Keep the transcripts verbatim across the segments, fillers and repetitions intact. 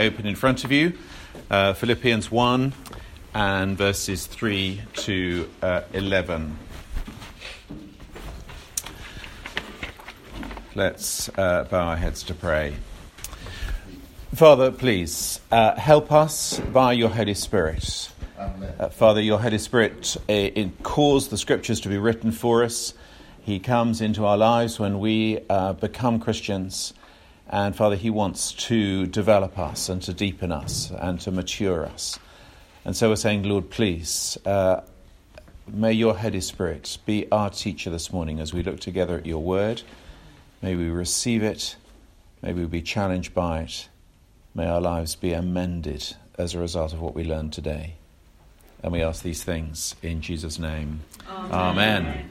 open in front of you, uh, Philippians one and verses three to uh, eleven. Let's uh, bow our heads to pray. Father, please uh, help us by your Holy Spirit. Uh, Father, your Holy Spirit uh, it caused the Scriptures to be written for us. He comes into our lives when we uh, become Christians. And Father, he wants to develop us and to deepen us and to mature us. And so we're saying, Lord, please, uh, may your Holy Spirit be our teacher this morning as we look together at your word. May we receive it. May we be challenged by it. May our lives be amended as a result of what we learned today. And we ask these things in Jesus' name. Amen. Amen.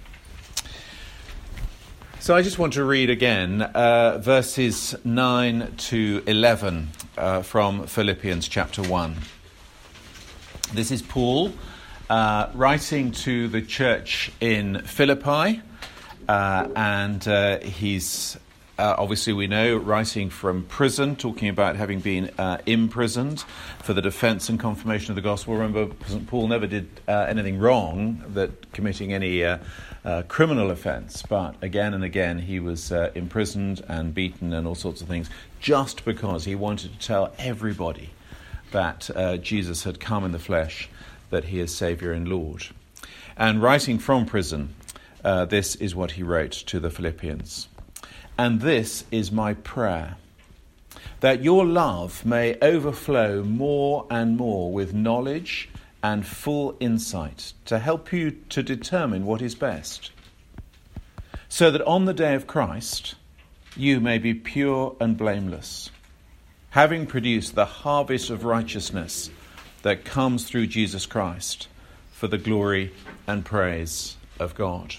So I just want to read again uh, verses nine to eleven uh, from Philippians chapter one. This is Paul uh, writing to the church in Philippi, uh, and uh, he's uh, obviously, we know, writing from prison, talking about having been uh, imprisoned for the defence and confirmation of the gospel. Remember, Saint Paul never did uh, anything wrong, that committing any uh, uh, criminal offence, but again and again he was uh, imprisoned and beaten and all sorts of things, just because he wanted to tell everybody that uh, Jesus had come in the flesh, that he is Saviour and Lord. And writing from prison, uh, this is what he wrote to the Philippians. And this is my prayer, that your love may overflow more and more with knowledge and full insight to help you to determine what is best, so that on the day of Christ you may be pure and blameless, having produced the harvest of righteousness that comes through Jesus Christ for the glory and praise of God.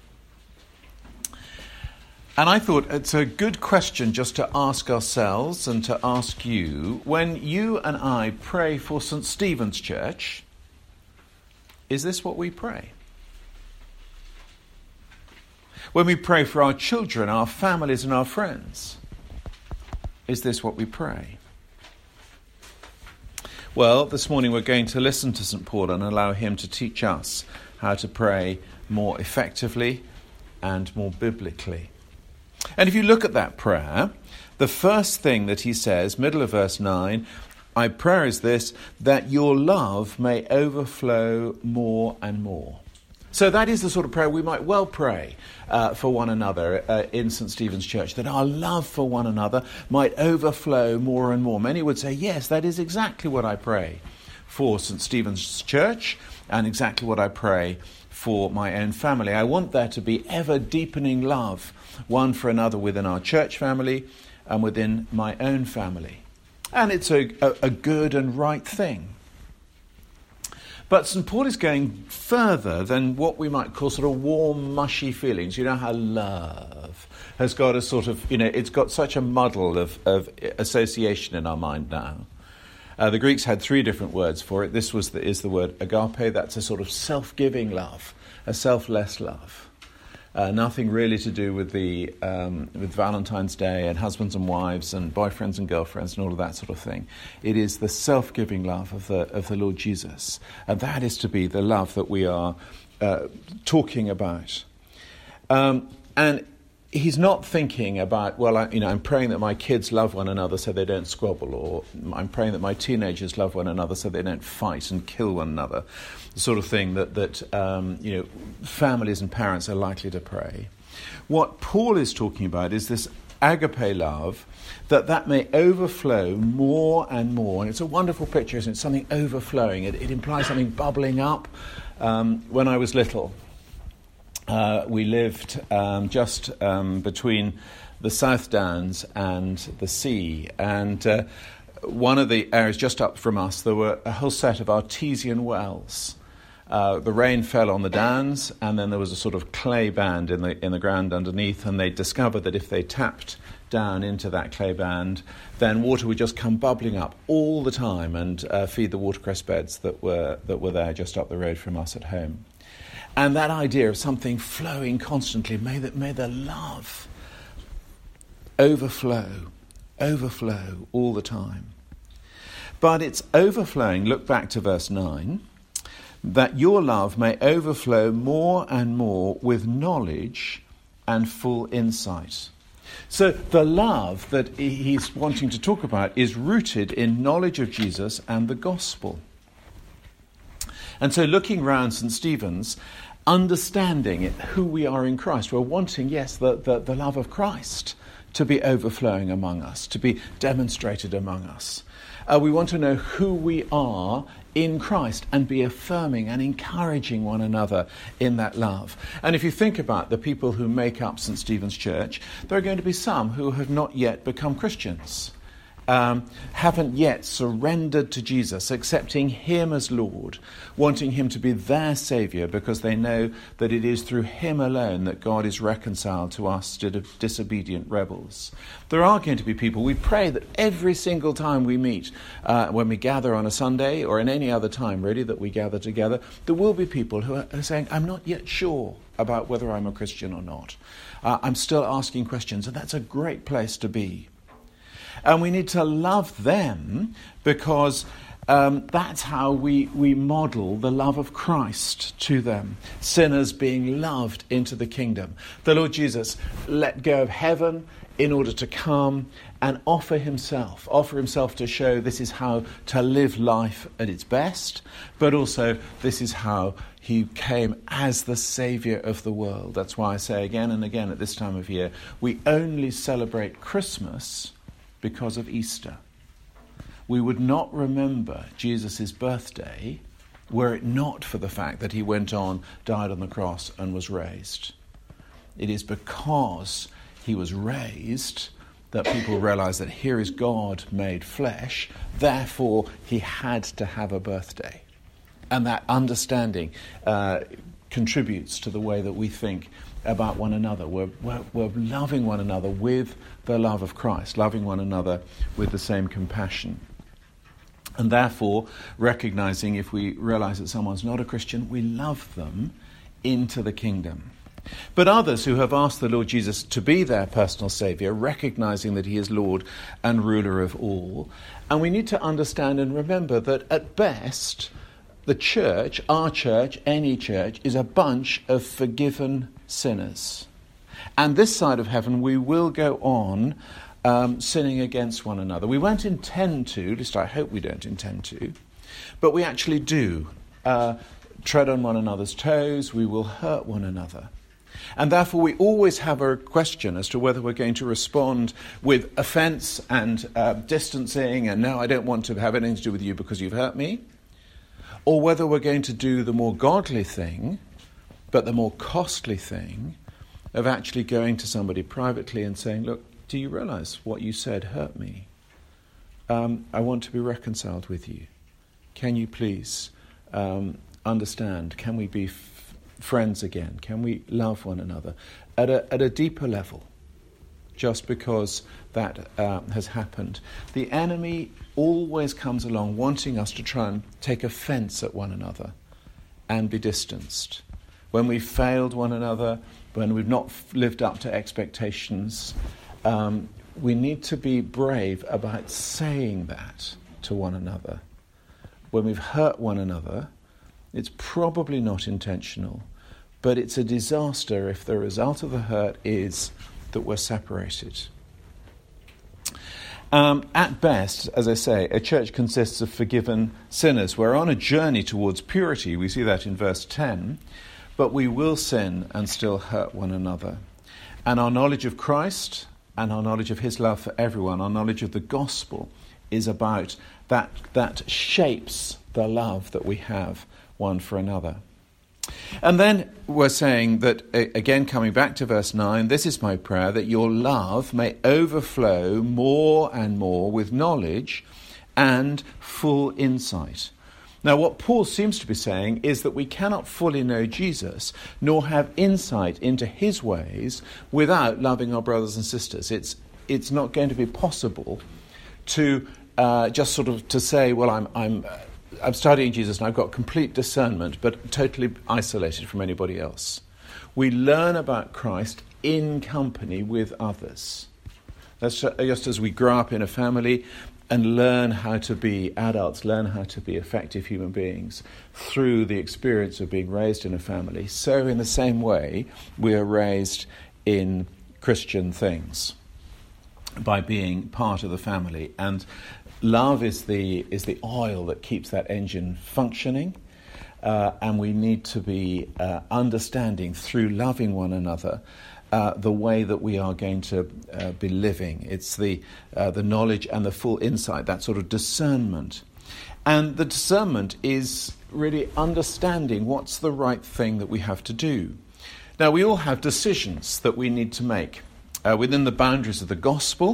And I thought it's a good question just to ask ourselves and to ask you, when you and I pray for Saint Stephen's Church, is this what we pray? When we pray for our children, our families and our friends, is this what we pray? Well, this morning we're going to listen to Saint Paul and allow him to teach us how to pray more effectively and more biblically. And if you look at that prayer, the first thing that he says, middle of verse nine, my prayer is this, that your love may overflow more and more. So that is the sort of prayer we might well pray uh, for one another uh, in Saint Stephen's Church, that our love for one another might overflow more and more. Many would say, yes, that is exactly what I pray for Saint Stephen's Church and exactly what I pray for my own family. I want there to be ever deepening love, one for another within our church family and within my own family. And it's a, a, a good and right thing. But Saint Paul is going further than what we might call sort of warm, mushy feelings. You know how love has got a sort of, you know, it's got such a muddle of, of association in our mind now. Uh, the Greeks had three different words for it. This was the, is the word agape. That's a sort of self-giving love, a selfless love. Uh, nothing really to do with the um, with Valentine's Day and husbands and wives and boyfriends and girlfriends and all of that sort of thing. It is the self-giving love of the of the Lord Jesus, and that is to be the love that we are uh, talking about. Um, and he's not thinking about, well, I, you know, I'm praying that my kids love one another so they don't squabble, or I'm praying that my teenagers love one another so they don't fight and kill one another. The sort of thing that, that um, you know, families and parents are likely to pray. What Paul is talking about is this agape love, that that may overflow more and more. And it's a wonderful picture, isn't it? Something overflowing. It, it implies something bubbling up. Um, when I was little, uh, we lived um, just um, between the South Downs and the sea. And uh, one of the areas just up from us, there were a whole set of artesian wells. Uh, the rain fell on the downs, and then there was a sort of clay band in the in the ground underneath, and they discovered that if they tapped down into that clay band, then water would just come bubbling up all the time and uh, feed the watercress beds that were that were there just up the road from us at home. And that idea of something flowing constantly, may the, may the love overflow, overflow all the time. but it's overflowing. Look back to verse nine. That your love may overflow more and more with knowledge and full insight. So the love that he's wanting to talk about is rooted in knowledge of Jesus and the gospel. And so looking round St Stephen's, understanding it, who we are in Christ, we're wanting, yes, the, the, the love of Christ to be overflowing among us, to be demonstrated among us. Uh, we want to know who we are in Christ and be affirming and encouraging one another in that love. And if you think about the people who make up St Stephen's Church, there are going to be some who have not yet become Christians, um, haven't yet surrendered to Jesus, accepting him as Lord, wanting him to be their Saviour because they know that it is through him alone that God is reconciled to us disobedient rebels. There are going to be people, we pray that every single time we meet, uh, when we gather on a Sunday or in any other time really that we gather together, there will be people who are saying, I'm not yet sure about whether I'm a Christian or not. Uh, I'm still asking questions, and that's a great place to be. And we need to love them because um, that's how we, we model the love of Christ to them. Sinners being loved into the kingdom. The Lord Jesus let go of heaven in order to come and offer himself, offer himself to show this is how to live life at its best, but also this is how he came as the Saviour of the world. That's why I say again and again at this time of year, we only celebrate Christmas because of Easter. We would not remember Jesus' birthday were it not for the fact that he went on, died on the cross and was raised. It is because he was raised that people realise that here is God made flesh, therefore he had to have a birthday. And that understanding uh, contributes to the way that we think about one another. We're, we're, we're loving one another with the love of Christ, loving one another with the same compassion. And therefore, recognising if we realise that someone's not a Christian, we love them into the kingdom. But others who have asked the Lord Jesus to be their personal Saviour, recognising that he is Lord and ruler of all, and we need to understand and remember that at best, the church, our church, any church, is a bunch of forgiven sinners. And this side of heaven, we will go on um, sinning against one another. We won't intend to, at least I hope we don't intend to, but we actually do uh, tread on one another's toes. We will hurt one another. And therefore we always have a question as to whether we're going to respond with offence and uh, distancing and no, I don't want to have anything to do with you because you've hurt me, or whether we're going to do the more godly thing, but the more costly thing of actually going to somebody privately and saying, look, do you realise what you said hurt me? Um, I want to be reconciled with you. Can you please um, understand? Can we be f- friends again? Can we love one another at a, at a deeper level? Just because that uh, has happened. The enemy always comes along wanting us to try and take offence at one another and be distanced. When we've failed one another, when we've not lived up to expectations, um, we need to be brave about saying that to one another. When we've hurt one another, it's probably not intentional, but it's a disaster if the result of the hurt is that we're separated. Um, at best, as I say, a church consists of forgiven sinners. We're on a journey towards purity. We see that in verse ten. But we will sin and still hurt one another. And our knowledge of Christ and our knowledge of his love for everyone, our knowledge of the gospel, is about that, that shapes the love that we have one for another. And then we're saying that, again, coming back to verse nine, this is my prayer, that your love may overflow more and more with knowledge and full insight. Now, what Paul seems to be saying is that we cannot fully know Jesus, nor have insight into his ways without loving our brothers and sisters. It's it's not going to be possible to uh, just sort of to say, well, I'm I'm uh, I'm studying Jesus and I've got complete discernment, but totally isolated from anybody else. We learn about Christ in company with others. That's just as we grow up in a family. and learn how to be adults, learn how to be effective human beings through the experience of being raised in a family, so in the same way we are raised in Christian things by being part of the family. And love is the is the oil that keeps that engine functioning, uh, and we need to be uh, understanding through loving one another Uh, the way that we are going to uh, be living. It's the uh, the knowledge and the full insight, that sort of discernment. And the discernment is really understanding what's the right thing that we have to do. Now, we all have decisions that we need to make. Uh, within the boundaries of the gospel,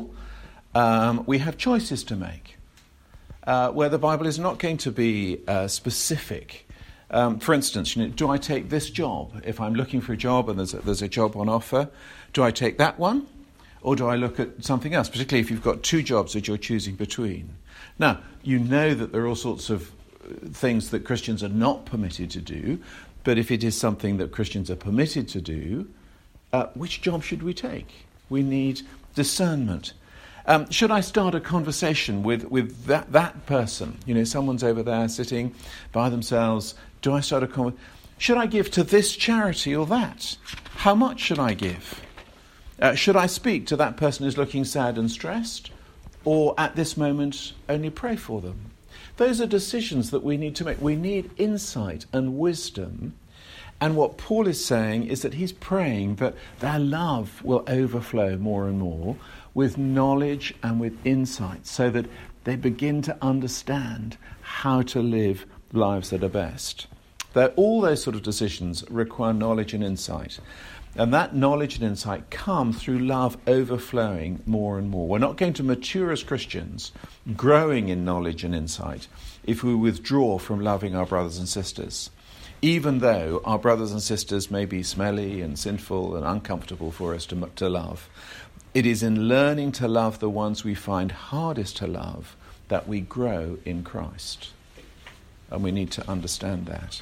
um, we have choices to make, uh, where the Bible is not going to be uh, specific. Um, for instance, you know, do I take this job? If I'm looking for a job and there's a, there's a job on offer, do I take that one? Or do I look at something else, particularly if you've got two jobs that you're choosing between? Now, you know that there are all sorts of things that Christians are not permitted to do, but if it is something that Christians are permitted to do, uh, which job should we take? We need discernment. Um, should I start a conversation with, with that, that person? You know, someone's over there sitting by themselves. Do I start a conversation? Should I give to this charity or that? How much should I give? Uh, should I speak to that person who's looking sad and stressed? Or at this moment, only pray for them? Those are decisions that we need to make. We need insight and wisdom. And what Paul is saying is that he's praying that their love will overflow more and more with knowledge and with insight, so that they begin to understand how to live lives that are best. That all those sort of decisions require knowledge and insight. And that knowledge and insight come through love overflowing more and more. We're not going to mature as Christians, growing in knowledge and insight, if we withdraw from loving our brothers and sisters, even though our brothers and sisters may be smelly and sinful and uncomfortable for us to, to love. It is in learning to love the ones we find hardest to love that we grow in Christ. And we need to understand that.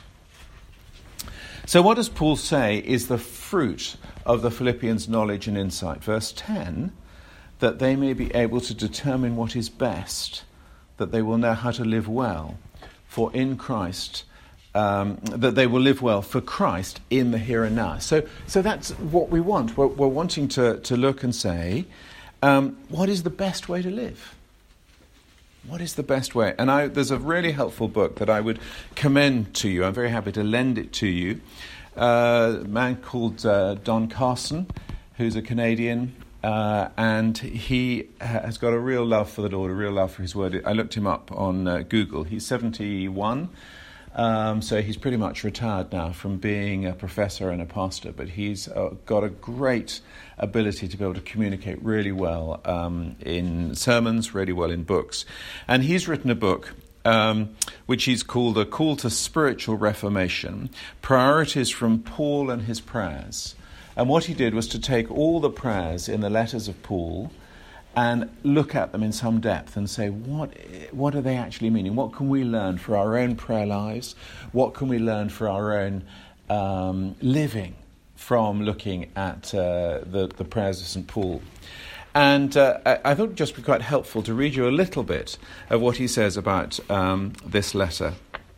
So what does Paul say is the fruit of the Philippians' knowledge and insight? Verse ten, that they may be able to determine what is best, that they will know how to live well, for in Christ, um, that they will live well for Christ in the here and now. So so that's what we want. We're, we're wanting to, to look and say, um, what is the best way to live? What is the best way? And I, there's a really helpful book that I would commend to you. I'm very happy to lend it to you. Uh, a man called uh, Don Carson, who's a Canadian, uh, and he has got a real love for the Lord, a real love for his word. I looked him up on uh, Google. He's seventy-one, um, so he's pretty much retired now from being a professor and a pastor, but he's uh, got a great ability to be able to communicate really well um, in sermons, really well in books. And he's written a book um, which he's called A Call to Spiritual Reformation, Priorities from Paul and His Prayers. And what he did was to take all the prayers in the letters of Paul and look at them in some depth and say, what what are they actually meaning? What can we learn for our own prayer lives? What can we learn for our own um, living from looking at uh, the, the prayers of Saint Paul? And uh, I, I thought it would just be quite helpful to read you a little bit of what he says about um, this letter.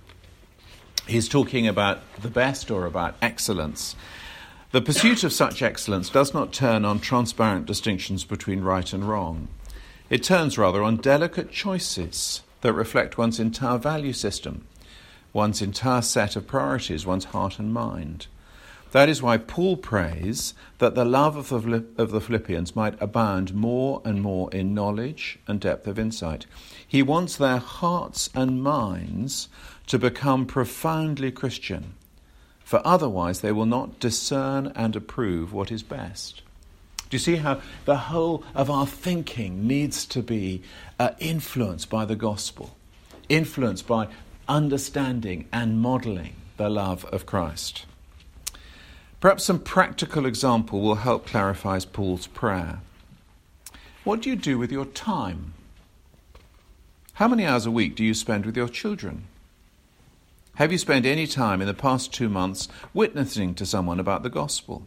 He's talking about the best, or about excellence. The pursuit of such excellence does not turn on transparent distinctions between right and wrong. It turns rather on delicate choices that reflect one's entire value system, one's entire set of priorities, one's heart and mind. That is why Paul prays that the love of the, of the Philippians might abound more and more in knowledge and depth of insight. He wants their hearts and minds to become profoundly Christian, for otherwise they will not discern and approve what is best. Do you see how the whole of our thinking needs to be uh, influenced by the gospel, influenced by understanding and modelling the love of Christ? Perhaps some practical example will help clarify Paul's prayer. What do you do with your time? How many hours a week do you spend with your children? Have you spent any time in the past two months witnessing to someone about the gospel?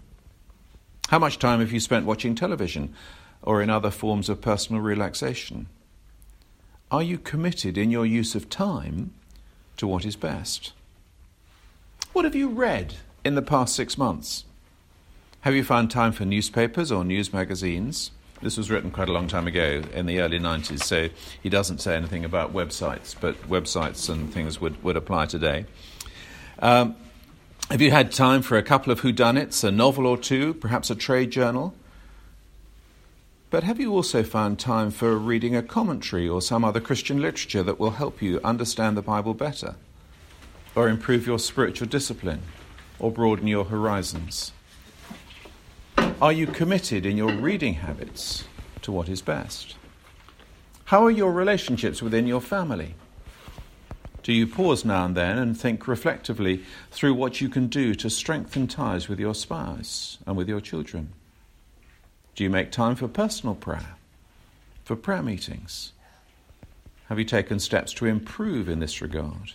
How much time have you spent watching television or in other forms of personal relaxation? Are you committed in your use of time to what is best? What have you read in the past six months? Have you found time for newspapers or news magazines? This was written quite a long time ago, in the early nineties, so he doesn't say anything about websites, but websites and things would, would apply today. Um, have you had time for a couple of whodunits, a novel or two, perhaps a trade journal? But have you also found time for reading a commentary or some other Christian literature that will help you understand the Bible better, or improve your spiritual discipline, or broaden your horizons? Are you committed in your reading habits to what is best? How are your relationships within your family? Do you pause now and then and think reflectively through what you can do to strengthen ties with your spouse and with your children? Do you make time for personal prayer, for prayer meetings? Have you taken steps to improve in this regard?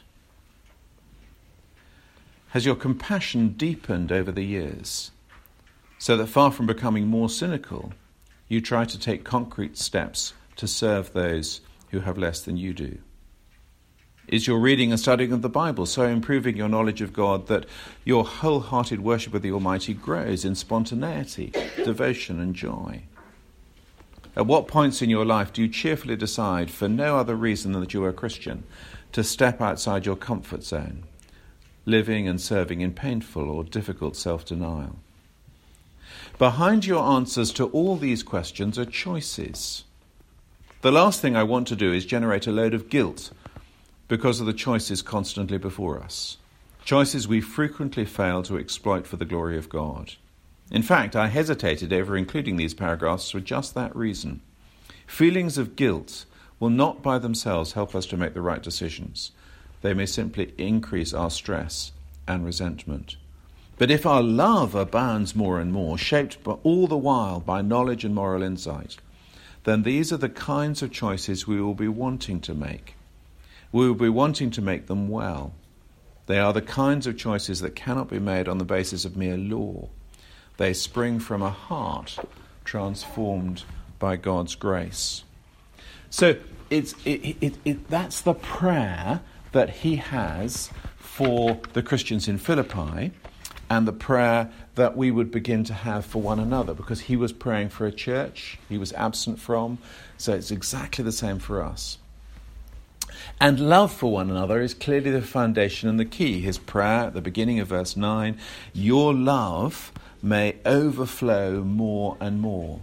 Has your compassion deepened over the years, so that far from becoming more cynical, you try to take concrete steps to serve those who have less than you do? Is your reading and studying of the Bible so improving your knowledge of God that your wholehearted worship of the Almighty grows in spontaneity, devotion and joy? At what points in your life do you cheerfully decide, for no other reason than that you are a Christian, to step outside your comfort zone, living and serving in painful or difficult self-denial? Behind your answers to all these questions are choices. The last thing I want to do is generate a load of guilt because of the choices constantly before us. Choices we frequently fail to exploit for the glory of God. In fact, I hesitated over including these paragraphs for just that reason. Feelings of guilt will not by themselves help us to make the right decisions. They may simply increase our stress and resentment. But if our love abounds more and more, shaped by, all the while by knowledge and moral insight, then these are the kinds of choices we will be wanting to make. We will be wanting to make them well. They are the kinds of choices that cannot be made on the basis of mere law. They spring from a heart transformed by God's grace. So it's it, it, it, that's the prayer that he has for the Christians in Philippi, and the prayer that we would begin to have for one another, because he was praying for a church he was absent from, so it's exactly the same for us. And love for one another is clearly the foundation and the key. His prayer at the beginning of verse nine, your love may overflow more and more.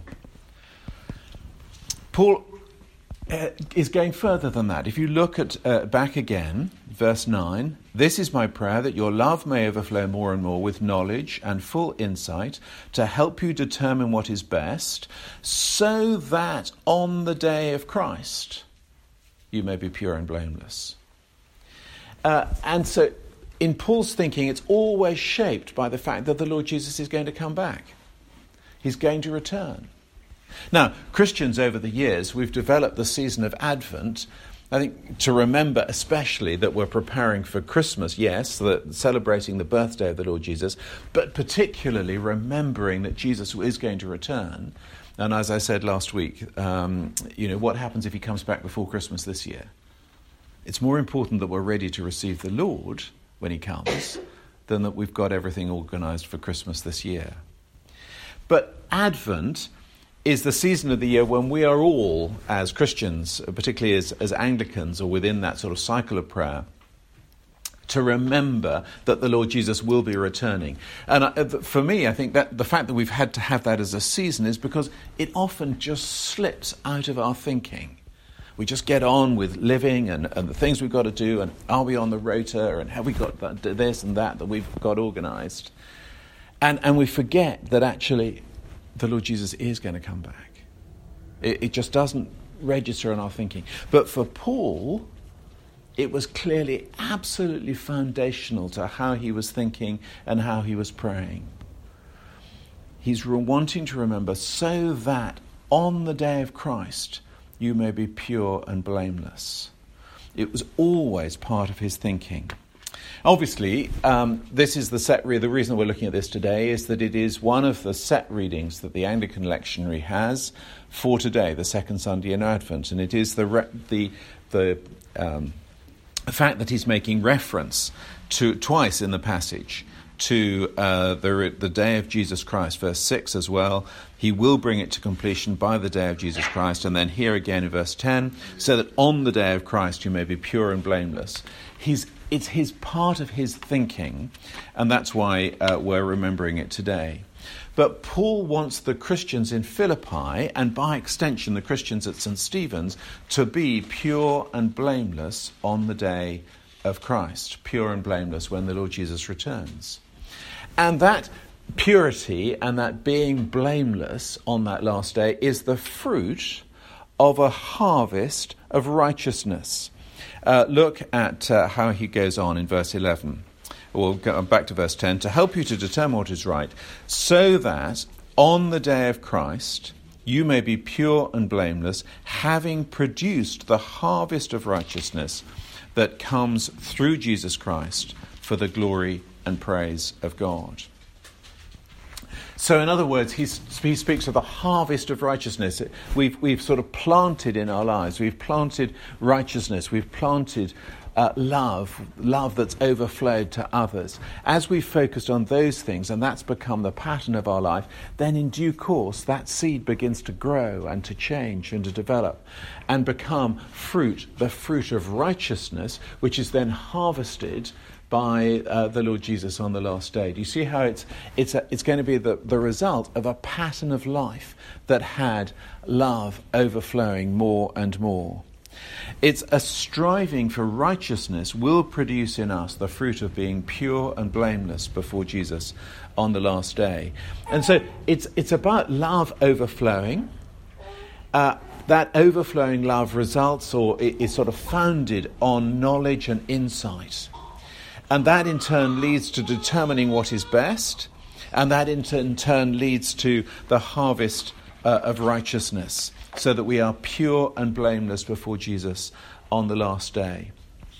Paul uh, is going further than that. If you look at uh, back again, verse nine, this is my prayer, that your love may overflow more and more with knowledge and full insight to help you determine what is best, so that on the day of Christ you may be pure and blameless. Uh, and so in Paul's thinking, it's always shaped by the fact that the Lord Jesus is going to come back. He's going to return. Now, Christians over the years, we've developed the season of Advent, I think, to remember especially that we're preparing for Christmas, yes, that celebrating the birthday of the Lord Jesus, but particularly remembering that Jesus is going to return. And as I said last week, um, you know, what happens if he comes back before Christmas this year? It's more important that we're ready to receive the Lord when he comes than that we've got everything organised for Christmas this year. But Advent is the season of the year when we are all, as Christians, particularly as, as Anglicans or within that sort of cycle of prayer, to remember that the Lord Jesus will be returning. And I, for me, I think that the fact that we've had to have that as a season is because it often just slips out of our thinking. We just get on with living and, and the things we've got to do, and are we on the rota, and have we got that, this and that that we've got organised. And, and we forget that actually the Lord Jesus is going to come back. It, it just doesn't register in our thinking. But for Paul, it was clearly absolutely foundational to how he was thinking and how he was praying. He's re- wanting to remember, so that on the day of Christ you may be pure and blameless. It was always part of his thinking. Obviously, um, this is the set re- the reason we're looking at this today is that it is one of the set readings that the Anglican lectionary has for today, the second Sunday in Advent, and it is the re- the the um, fact that he's making reference to twice in the passage to uh, the the day of Jesus Christ, verse six as well. He will bring it to completion by the day of Jesus Christ, and then here again in verse ten, so that on the day of Christ you may be pure and blameless. He's It's his part of his thinking, and that's why uh, we're remembering it today. But Paul wants the Christians in Philippi, and by extension the Christians at Saint Stephen's, to be pure and blameless on the day of Christ, pure and blameless when the Lord Jesus returns. And that purity and that being blameless on that last day is the fruit of a harvest of righteousness. Uh, look at uh, how he goes on in verse eleven. We'll go back to verse ten. To help you to determine what is right, so that on the day of Christ you may be pure and blameless, having produced the harvest of righteousness that comes through Jesus Christ for the glory and praise of God. So in other words, he's, he speaks of the harvest of righteousness. We've, we've sort of planted in our lives. We've planted righteousness. We've planted uh, love, love that's overflowed to others. As we've focused on those things, and that's become the pattern of our life, then in due course that seed begins to grow and to change and to develop and become fruit, the fruit of righteousness, which is then harvested by uh, the Lord Jesus on the last day. Do you see how it's it's a, it's going to be the, the result of a pattern of life that had love overflowing more and more? It's a striving for righteousness will produce in us the fruit of being pure and blameless before Jesus on the last day. And so it's it's about love overflowing. Uh, that overflowing love results or is sort of founded on knowledge and insight. And that in turn leads to determining what is best, and that in turn leads to the harvest uh, of righteousness, so that we are pure and blameless before Jesus on the last day.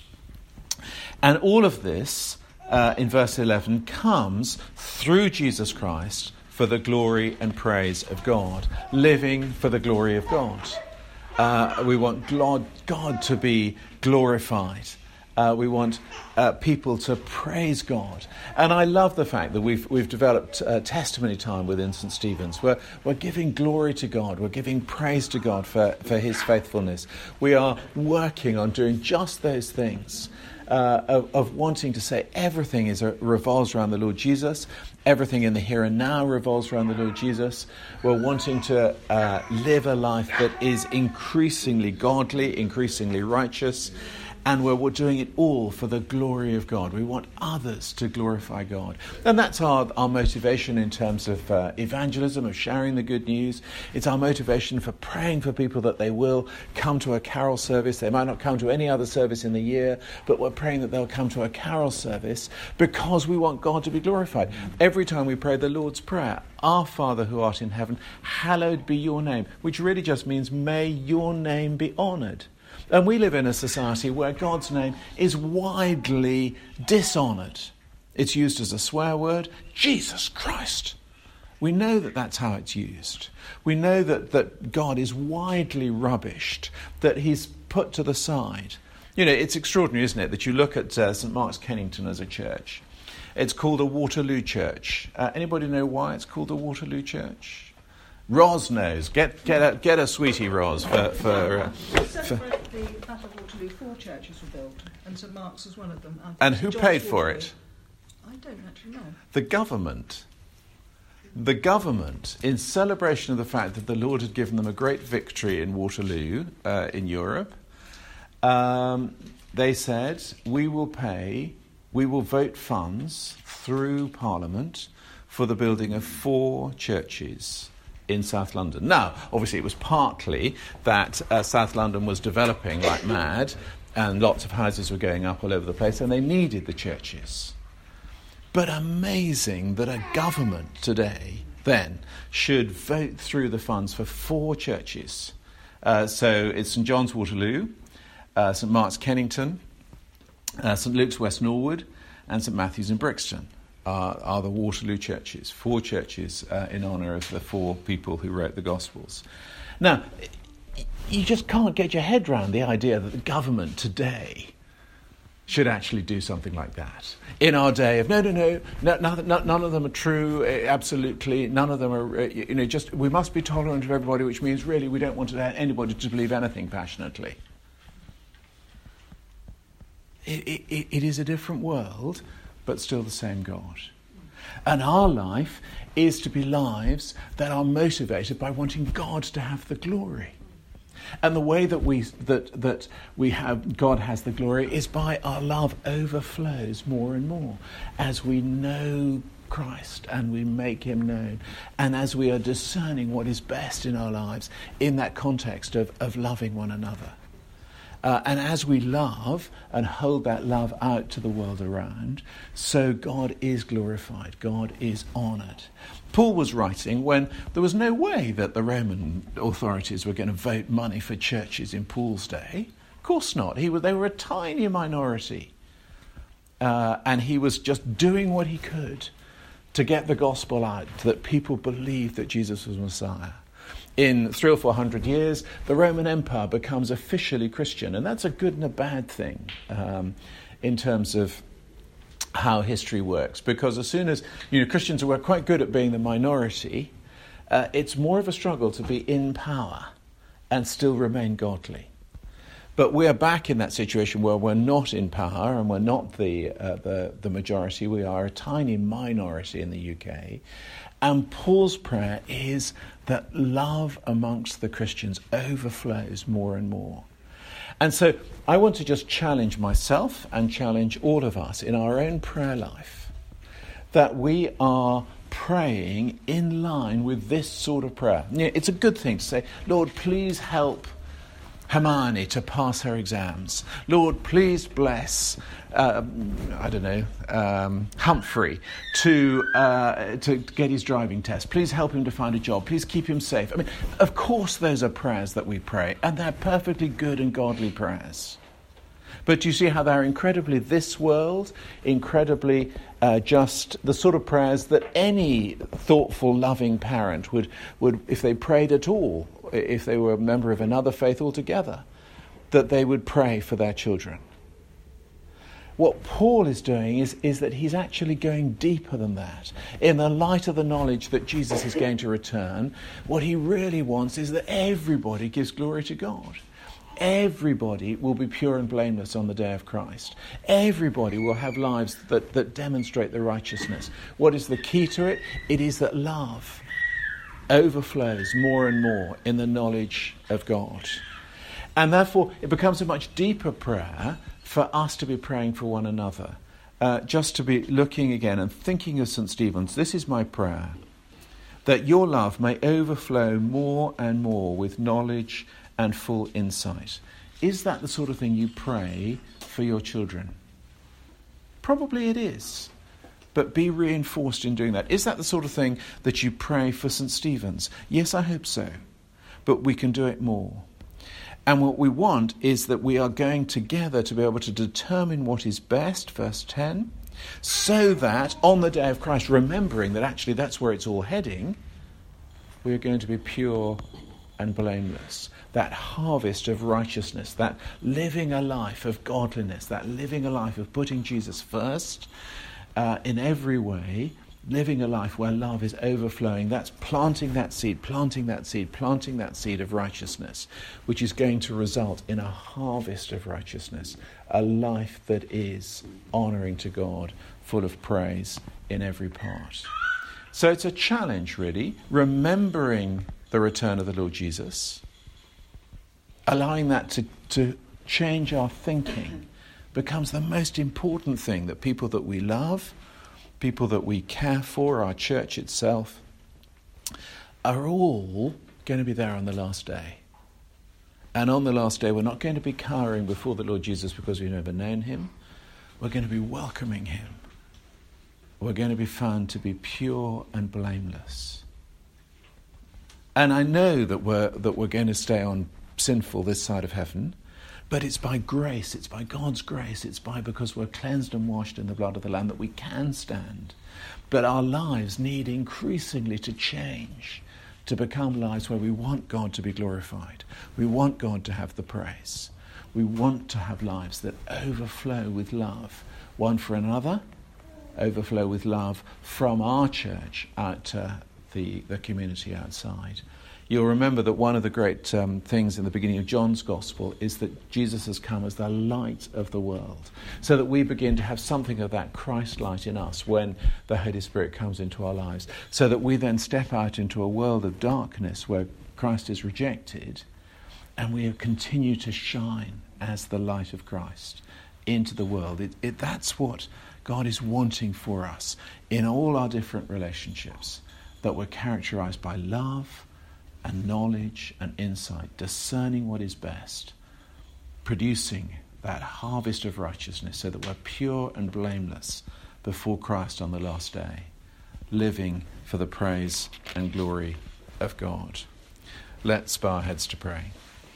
And all of this, uh, in verse eleven, comes through Jesus Christ for the glory and praise of God, living for the glory of God. Uh, we want God, God to be glorified. Uh, we want uh, people to praise God. And I love the fact that we've we've developed uh, testimony time within Saint Stephen's. We're, we're giving glory to God. We're giving praise to God for, for his faithfulness. We are working on doing just those things, uh, of, of wanting to say everything is uh, revolves around the Lord Jesus. Everything in the here and now revolves around the Lord Jesus. We're wanting to uh, live a life that is increasingly godly, increasingly righteous. And we're, we're doing it all for the glory of God. We want others to glorify God. And that's our, our motivation in terms of uh, evangelism, of sharing the good news. It's our motivation for praying for people that they will come to a carol service. They might not come to any other service in the year, but we're praying that they'll come to a carol service because we want God to be glorified. Every time we pray the Lord's Prayer, Our Father who art in heaven, hallowed be your name, which really just means may your name be honoured. And we live in a society where God's name is widely dishonoured. It's used as a swear word. Jesus Christ. We know that that's how it's used. We know that, that God is widely rubbished, that he's put to the side. You know, it's extraordinary, isn't it, that you look at uh, Saint Mark's Kennington as a church. It's called a Waterloo church. Uh, anybody know why it's called a Waterloo church? Ros knows. Get get a, get a sweetie, Ros. For, for, uh, for the Battle of Waterloo, four churches were built, and Saint Mark's was one of them. And who John paid for it? I don't actually know. The government. The government, in celebration of the fact that the Lord had given them a great victory in Waterloo, uh, in Europe, um, they said, we will pay, we will vote funds through Parliament for the building of four churches in South London. Now, obviously it was partly that uh, South London was developing like mad and lots of houses were going up all over the place and they needed the churches. But amazing that a government today then should vote through the funds for four churches. Uh, so it's Saint John's Waterloo, uh, Saint Mark's Kennington, Uh, St Luke's West Norwood and St Matthew's in Brixton are, are the Waterloo churches, four churches uh, in honour of the four people who wrote the Gospels. Now, you just can't get your head around the idea that the government today should actually do something like that. In our day of, no, no, no, no, no, no none of them are true, uh, absolutely, none of them are, uh, you know, just, we must be tolerant of everybody, which means really we don't want to anybody to believe anything passionately. It, it, it is a different world, but still the same God. And our life is to be lives that are motivated by wanting God to have the glory. And the way that we that that we have God has the glory is by our love overflows more and more as we know Christ and we make him known, and as we are discerning what is best in our lives in that context of, of loving one another. Uh, and as we love and hold that love out to the world around, so God is glorified, God is honoured. Paul was writing when there was no way that the Roman authorities were going to vote money for churches in Paul's day. Of course not. He was, they were a tiny minority. Uh, and he was just doing what he could to get the gospel out, that people believed that Jesus was Messiah. In three or four hundred years, the Roman Empire becomes officially Christian, and that's a good and a bad thing um, in terms of how history works. Because as soon as you know Christians were quite good at being the minority, uh, it's more of a struggle to be in power and still remain godly. But we are back in that situation where we're not in power and we're not the uh, the, the majority. We are a tiny minority in the U K. And Paul's prayer is that love amongst the Christians overflows more and more. And so I want to just challenge myself and challenge all of us in our own prayer life that we are praying in line with this sort of prayer. You know, it's a good thing to say, Lord, please help Hermione to pass her exams. Lord, please bless, uh, I don't know, um, Humphrey to uh, to get his driving test. Please help him to find a job. Please keep him safe. I mean, of course those are prayers that we pray, and they're perfectly good and godly prayers. But you see how they're incredibly this world, incredibly uh, just the sort of prayers that any thoughtful, loving parent would, would, if they prayed at all, if they were a member of another faith altogether, that they would pray for their children. What Paul is doing is, is that he's actually going deeper than that. In the light of the knowledge that Jesus is going to return, what he really wants is that everybody gives glory to God. Everybody will be pure and blameless on the day of Christ. Everybody will have lives that, that demonstrate the righteousness. What is the key to it? It is that love overflows more and more in the knowledge of God. And therefore, it becomes a much deeper prayer for us to be praying for one another. Uh, just to be looking again and thinking of Saint Stephen's. This is my prayer, that your love may overflow more and more with knowledge and full insight. Is that the sort of thing you pray for your children? Probably it is. But be reinforced in doing that. Is that the sort of thing that you pray for Saint Stephen's? Yes, I hope so. But we can do it more. And what we want is that we are going together to be able to determine what is best, verse ten, so that on the day of Christ, remembering that actually that's where it's all heading, we are going to be pure and blameless. That harvest of righteousness, that living a life of godliness, that living a life of putting Jesus first uh, in every way, living a life where love is overflowing, that's planting that seed, planting that seed, planting that seed of righteousness, which is going to result in a harvest of righteousness, a life that is honouring to God, full of praise in every part. So it's a challenge, really, remembering the return of the Lord Jesus, allowing that to, to change our thinking becomes the most important thing, that people that we love, people that we care for, our church itself, are all going to be there on the last day. And on the last day, we're not going to be cowering before the Lord Jesus because we've never known him. We're going to be welcoming him. We're going to be found to be pure and blameless. And I know that we're that we're going to stay on sinful this side of heaven, But it's by grace, it's by God's grace, it's by because we're cleansed and washed in the blood of the Lamb that we can stand. But our lives need increasingly to change, to become lives where we want God to be glorified. We want God to have the praise. We want to have lives that overflow with love, one for another, overflow with love from our church out to the, the community outside. You'll remember that one of the great um, things in the beginning of John's Gospel is that Jesus has come as the light of the world, so that we begin to have something of that Christ light in us when the Holy Spirit comes into our lives, so that we then step out into a world of darkness where Christ is rejected, and we continue to shine as the light of Christ into the world. It, it, that's what God is wanting for us in all our different relationships, that we're characterized by love and knowledge and insight, discerning what is best, producing that harvest of righteousness so that we're pure and blameless before Christ on the last day, living for the praise and glory of God. Let's bow our heads to pray.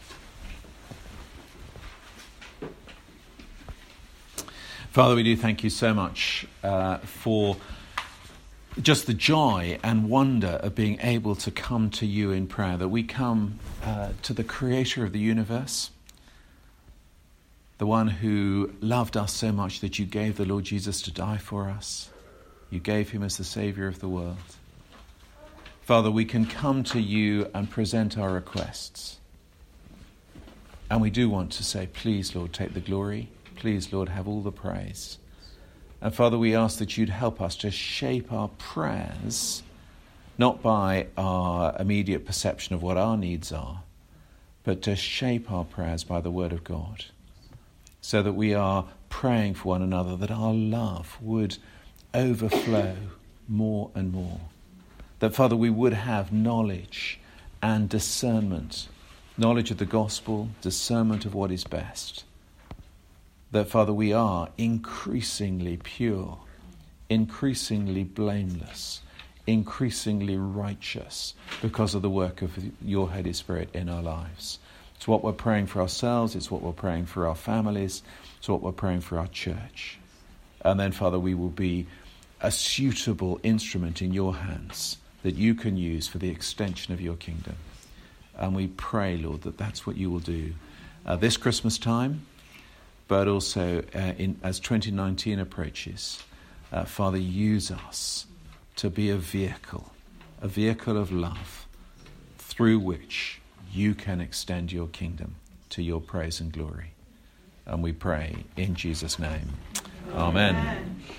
Father, we do thank you so much uh, for just the joy and wonder of being able to come to you in prayer, that we come uh, to the creator of the universe, the one who loved us so much that you gave the Lord Jesus to die for us. You gave him as the Saviour of the world. Father, we can come to you and present our requests. And we do want to say, please, Lord, take the glory. Please, Lord, have all the praise. And Father, we ask that you'd help us to shape our prayers, not by our immediate perception of what our needs are, but to shape our prayers by the word of God, so that we are praying for one another, that our love would overflow more and more. That, Father, we would have knowledge and discernment, knowledge of the gospel, discernment of what is best. That, Father, we are increasingly pure, increasingly blameless, increasingly righteous because of the work of your Holy Spirit in our lives. It's what we're praying for ourselves, it's what we're praying for our families, it's what we're praying for our church. And then, Father, we will be a suitable instrument in your hands that you can use for the extension of your kingdom. And we pray, Lord, that that's what you will do uh, this Christmas time, but also uh, in, as twenty nineteen approaches. Uh, Father, use us to be a vehicle, a vehicle of love through which you can extend your kingdom to your praise and glory. And we pray in Jesus' name. Amen. Amen.